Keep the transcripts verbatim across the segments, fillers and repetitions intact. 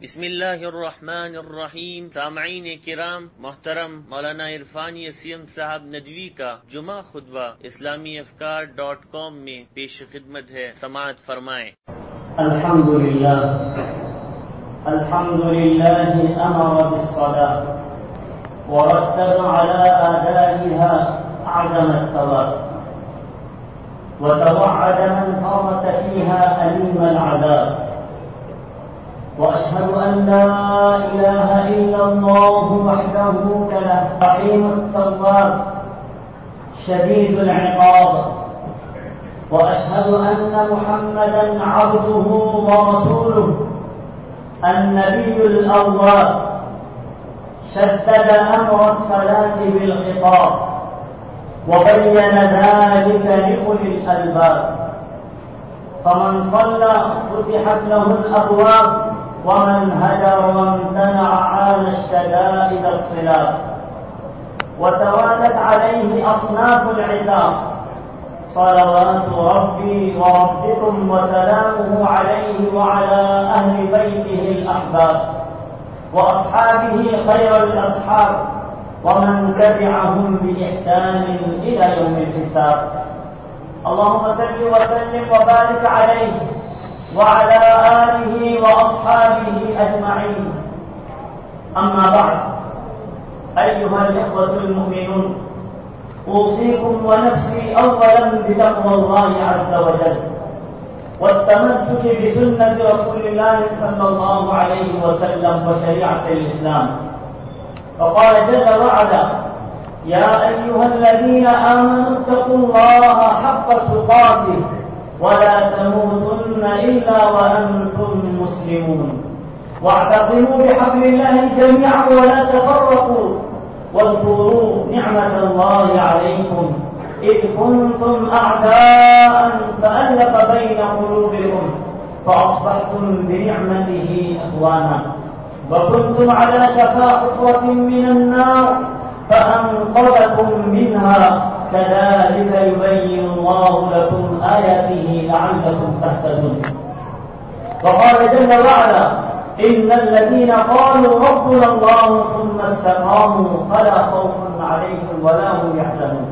بسم اللہ الرحمن الرحیم. سامعین کرام محترم مولانا عرفان یسیم صاحب ندوی کا جمعہ خطبہ اسلامی افکار ڈاٹ کام میں پیش خدمت ہے، سماعت فرمائیں. الحمد للہ الحمد للہ امر بالصلاة ورتب على آدائها أعظم الثواب وتوعد من فرط فيها أليم العذاب، وأشهد أن لا إله إلا الله وحده لا رحيم التواب شديد العقاب، وأشهد أن محمدا عبده ورسوله النبي الأول شدد أمر الصلاة بالخطاب وبين ذلك لأولي الألباب، فمن صلى فتحت له الأبواب ومن هجر وامتنع عان الشدائد الصلاب، وتوالت عليه أصناف العتاب صلوات ربي وربكم وسلامه عليه وعلى أهل بيته الأحباب وأصحابه خير الأصحاب ومن تبعهم بإحسان إلى يوم الحساب. اللهم صل وسلم وبارك عليه وعلى آله وأصحابه أجمعين. أما بعد، أيها الإخوة المؤمنون، أوصيكم ونفسي أولا بتقوى الله عز وجل والتمسك بسنة رسول الله صلى الله عليه وسلم وشريعة الإسلام. فقال جل وعلا: يا أيها الذين آمنوا اتقوا الله حق تقاته ولا تموتن إلا وأنتم مسلمون، واعتصموا بحبل الله جميعا ولا تفرقوا، واذكروا نعمة الله عليكم إذ كنتم أعداء فألف بين قلوبكم فأصبحتم بنعمته إخوانا، وكنتم على شفا حفرة من النار فأنقذكم منها، كذلك يبين الله لكم آياته لعلكم تهتدون. وقال جل وعلا: إن الذين قالوا ربنا الله ثم استقاموا فلا خوف عليهم ولا هم يحزنون.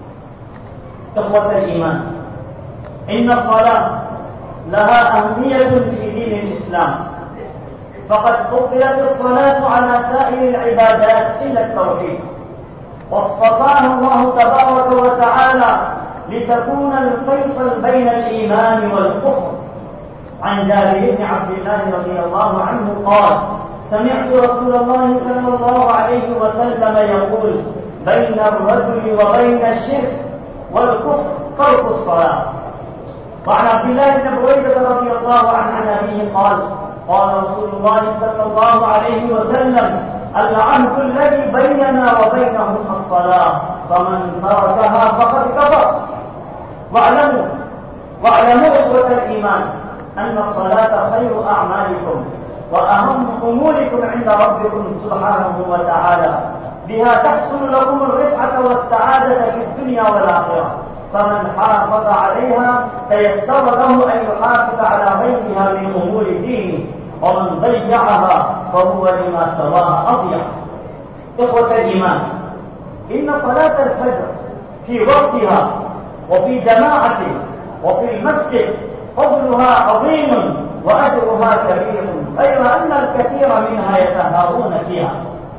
إخوة الإيمان، إن الصلاة لها أهمية في دين الإسلام، فقد فضلت الصلاة على سائر العبادات إلا التوحيد، واصطفاها الله تبارك وتعالى لتكون الفيصل بين الإيمان والكفر. عن جابر بن عبد الله رضي الله عنه قال: سمعت رسول الله صلى الله عليه وسلم يقول: بين الرجل وبين الشرك والكفر ترك الصلاة. وعن عبد الله بن بريدة رضي الله عنه عن أبيه قال: قال رسول الله صلى الله عليه وسلم: العهد الذي بيننا وبينهم الصلاة، فمن تركها فقد كفر. واعلموا واعلموا إخوة الإيمان أن الصلاة خير أعمالكم وأهم أموركم عند ربكم سبحانه وتعالى، بها تحصل لكم الرفعة والسعادة في الدنيا والآخرة، فمن حافظ عليها تيسر له أن يحافظ على غيرها من أمور دينه، ومن ضيعها فهو لما سواها أضيع. إخوة الإيمان، إن صلاة الفجر في وقتها وفي جماعة وفي المسجد فضلها عظيم وأجرها كبير، غير أن الكثير منها يتهاون فيها.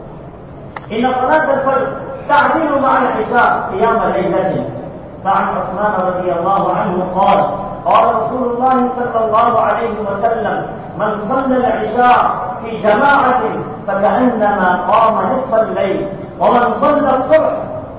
إن صلاة الفجر تعدل مع العشاء قيام ليلة. فعن عثمان رضي الله عنه قال: قال رسول الله صلى الله عليه وسلم: من صلى العشاء في جماعة فكأنما قام نصف الليل، ومن صلى الصبح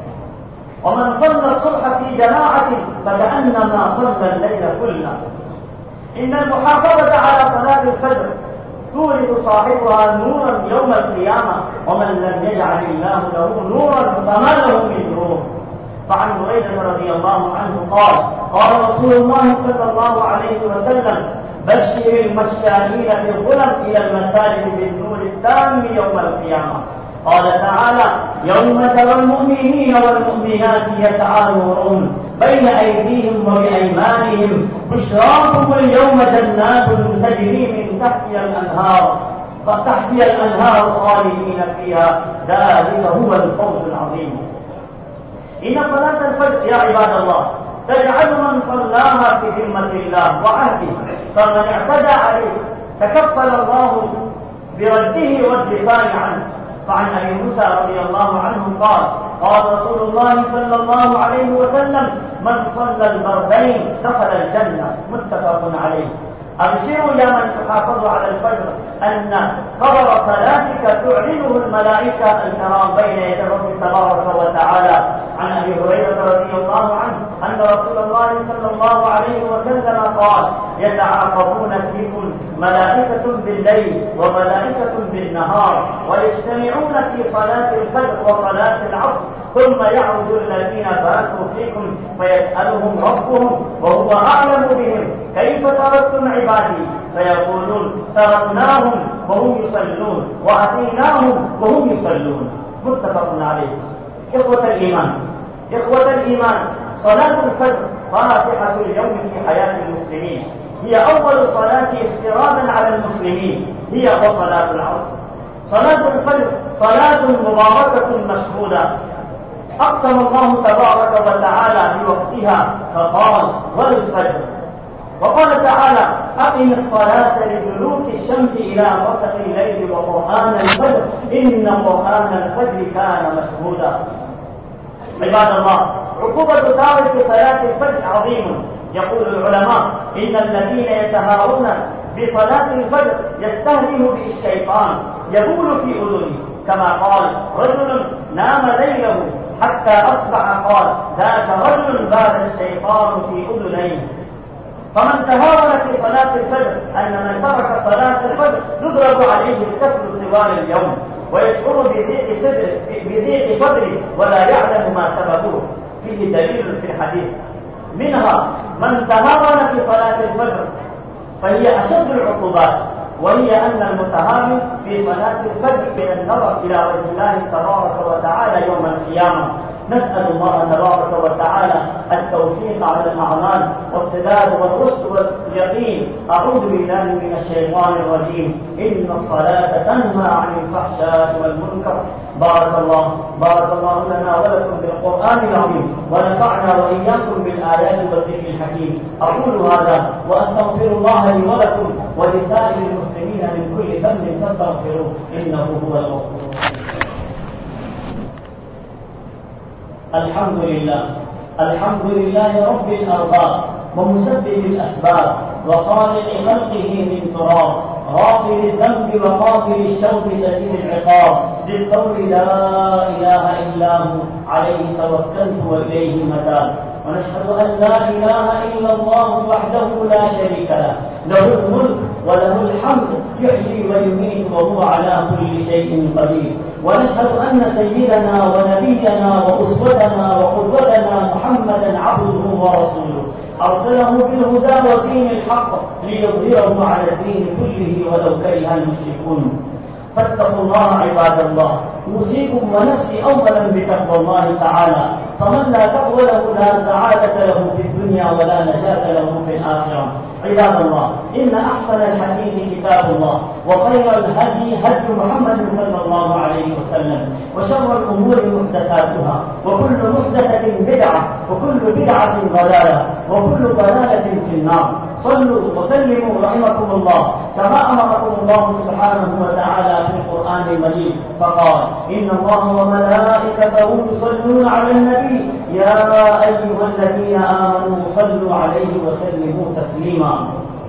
ومن صلى الصبح في جماعة فكأنما صلى الليل كله. إن المحافظة على صلاة الفجر تورث صاحبها نورا يوم القيامة، ومن لم يجعل الله له نورا فما له من نور. فعن بريدة رضي الله عنه قال: قال رسول الله صلى الله عليه وسلم: بشر المشائين في الظلم إلى المساجد بالنور التام يوم القيامة. قال تعالى: يوم ترى المؤمنين والمؤمنات يسعى نورهم بين أيديهم وبأيمانهم، بشراكم اليوم جنات تجري من تحتها الأنهار تحتها الأنهار خالدين فيها ذلك هو الفوز العظيم. إن صلاة الفجر يا عباد الله تجعل من صلاها في ذمة الله وعهده، فمن اعتدى عليه تكفل الله برده والدفاع عنه. فعن أبي موسى رضي الله عنه قال قال رسول الله صلى الله عليه وسلم: من صلى البردين دخل الجنة، متفق عليه. أبشروا يا من تحافظوا على الفجر أن خبر صلاتك تعلنه الملائكة الكرام بين يدي رب تبارك وتعالى. عن أبي هريرة رضي الله عنه أن رسول الله صلى الله عليه وسلم قال: يتعاقبون فيكم ملائكة بالليل وملائكة بالنهار، ويجتمعون في صلاة الفجر وصلاة العصر، ثم يعود الذين باتوا فيكم فيسألهم ربهم وهو أعلم بهم: كيف تركتم عبادي؟ فيقولون: تركناهم وهم يصلون وأتيناهم وهم يصلون، متفق عليه. إخوة الإيمان إخوة الإيمان صلاة الفجر فاتحة اليوم في حياة المسلمين، هي أول صلاة افتراضا على المسلمين، هي وصلاة العصر. صلاة الفجر صلاة مباركة مشهودة، أقسم الله تبارك وتعالى بوقتها فقال: والفجر. وقال تعالى: أقم الصلاة لدلوك الشمس إلى غسق الليل وقرآن الفجر إن قرآن الفجر كان مشهودا. عباد الله، عقوبة تارك صلاة الفجر عظيم. يقول العلماء: إن الذين يتهاون بصلاة الفجر يستهزئ به الشيطان، يبول في أذنه، كما قال: رجل نام ليله حتى أصبح قال: ذاك رجل بال الشيطان في أذنيه. فمن تهاون في صلاة الفجر أن من ترك صلاة الفجر يضرب عليه الكسر طوال اليوم، ويشعر بضيق صدره بضيق صدره ولا يعلم ما سببه. فيه دليل في الحديث، منها من تهاون في صلاة الفجر فهي أشد العقوبات، وهي أن المتهاون في صلاة الفجر من النظر إلى وجه الله تبارك وتعالى يوم القيامة. نسأل الله تبارك وتعالى التوفيق على الأعمال والسداد والرشد واليقين. أعوذ بالله من الشيطان الرجيم. إن الصلاة تنهى عن الفحشاء والمنكر. بارك الله بارك الله لنا ولكم بالقرآن العظيم، ونفعنا وإياكم بالآيات والذكر الحكيم. أقول هذا وأستغفر الله لي ولكم ولسائر المسلمين من كل ذنب فاستغفروه إنه هو الغفور الرحيم. الحمد لله الحمد لله رب الأرباب ومسبب الأسباب وخالق خلقه من تراب، غافر الذنب وغافر الشوق شديد العقاب، بالقول لا إله إلا هو عليه توكلت وإليه متاب. ونشهد أن لا إله إلا الله وحده لا شريك له، له الملك وله الحمد، يحيي ويميت وهو على كل شيء قدير. ونشهد أن سيدنا ونبينا وأسوتنا وقدوتنا محمدا عبده ورسوله، أرسله بالهدى ودين الحق ليظهره على الدين كله ولو كره المشركون. فاتقوا الله عباد الله، أوصيكم ونفسي أولا بتقوى الله تعالى، فمن لا تقوى له لا سعادة له في الدنيا ولا نجاة له في الآخرة. عباد الله، إن أحسن الحديث كتاب الله، وخير الهدي هدي محمد صلى الله عليه وسلم، وشر الأمور محدثاتها، وكل محدثة بدعة، وكل بدعة ضلالة، وكل ضلالة في النار. صلوا وسلموا رحمكم الله كما أمركم الله سبحانه وتعالى في القرآن المجيد، فقال: إن الله وملائكته يصلون على النبي يا أيها الذين آمنوا صلوا عليه وسلموا تسليما.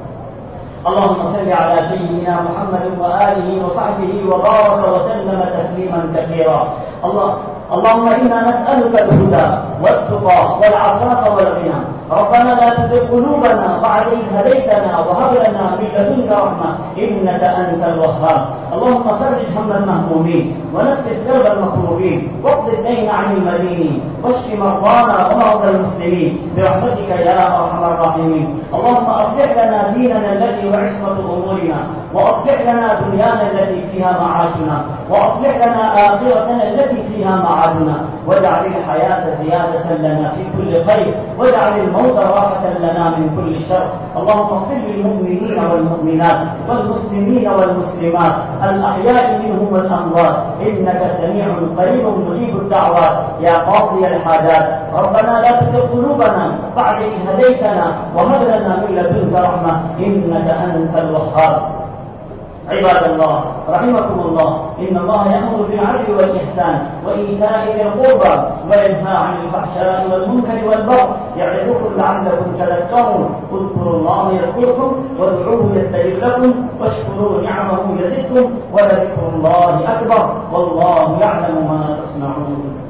اللهم صل على سيدنا محمد وآله وصحبه وبارك وسلم تسليما كثيرا. الله اللهم إنا نسألك الهدى والتقى والعفاف والغنى. ربنا لا تزغ قلوبنا بعد إذ هديتنا وهب لنا من لدنك رحمة إنك أنت الوهاب. اللهم فرج هم المهمومين ونفس كرب المكروبين واقض الدين عن المدينين واشف مرضانا ومرضى المسلمين برحمتك يا أرحم الراحمين. اللهم أصلح لنا ديننا الذي هو عصمة أمورنا، وأصلح لنا دنيانا التي فيها معاشنا، وأصلح لنا آخرتنا التي فيها معادنا، واجعل الحياة زيادة لنا في كل خير، واجعل الموت راحة لنا من كل شر. اللهم اغفر للمؤمنين والمؤمنات والمسلمين والمسلمات الأحياء منهم والأموات إنك سميع قريب مجيب الدعوات يا قاضي الحاجات ربنا لا تزغ قلوبنا بعد إذ هديتنا وهب لنا من لدنك رحمة إنك أنت الوهاب. عباد الله رحمكم الله، إن الله يأمر بالعدل والإحسان وإيتاء ذي القربى وينهى عن الفحشاء والمنكر والبغي يعظكم لعلكم تذكرون. اذكروا الله يذكركم وادعوه يستجب لكم واشكروا نعمه يزدكم ولذكر الله أكبر والله يعلم ما تصنعون.